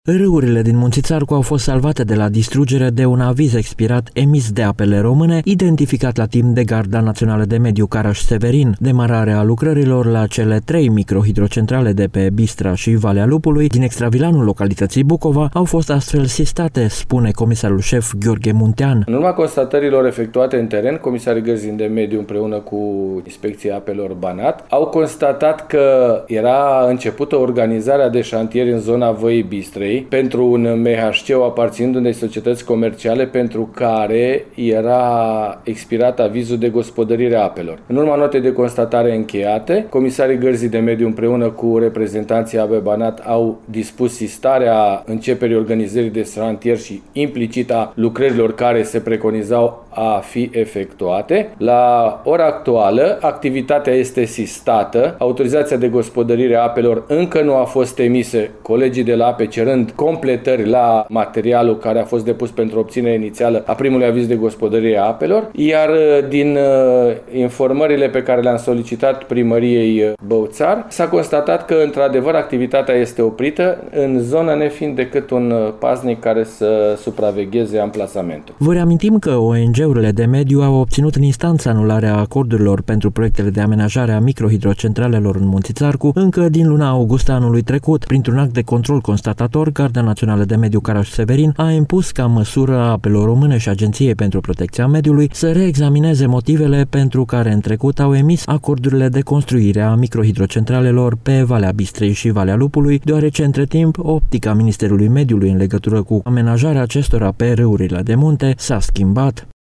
Râurile din Munții Țarcu au fost salvate de la distrugere de un aviz expirat emis de Apele Române, identificat la timp de Garda Națională de Mediu Caraș-Severin. Demararea lucrărilor la cele 3 microhidrocentrale de pe Bistra și Valea Lupului din extravilanul localității Bucova au fost astfel sistate, spune comisarul șef Gheorghe Muntean. În urma constatărilor efectuate în teren, comisarii Gărzii de Mediu împreună cu Inspecția Apelor Banat au constatat că era începută organizarea de șantieri în zona Văii Bistrei pentru un MHC aparținând unei societăți comerciale pentru care era expirat avizul de gospodărire a apelor. În urma notei de constatare încheiate, comisarii Gărzii de Mediu împreună cu reprezentanții AB Banat au dispus sistarea începerii organizării de șantier și implicit a lucrărilor care se preconizau a fi efectuate. La ora actuală, activitatea este sistată, autorizația de gospodărire a apelor încă nu a fost emisă, colegii de la APE cerând completări la materialul care a fost depus pentru obținerea inițială a primului aviz de gospodărire a apelor, iar din informările pe care le-am solicitat primăriei Băuțar, s-a constatat că într-adevăr activitatea este oprită, în zonă nefiind decât un paznic care să supravegheze amplasamentul. Vă reamintim că ONG-urile de mediu au obținut în instanță anularea acordurilor pentru proiectele de amenajare a microhidrocentralelor în Munții Țarcu încă din luna august anului trecut. Printr-un act de control constatator, Garda Națională de Mediu Caraș-Severin a impus ca măsură a Apelor Române și Agenției pentru Protecția Mediului să reexamineze motivele pentru care în trecut au emis acordurile de construire a microhidrocentralelor pe Valea Bistrei și Valea Lupului, deoarece între timp optica Ministerului Mediului în legătură cu amenajarea acestora pe râurile de munte s-a schimbat.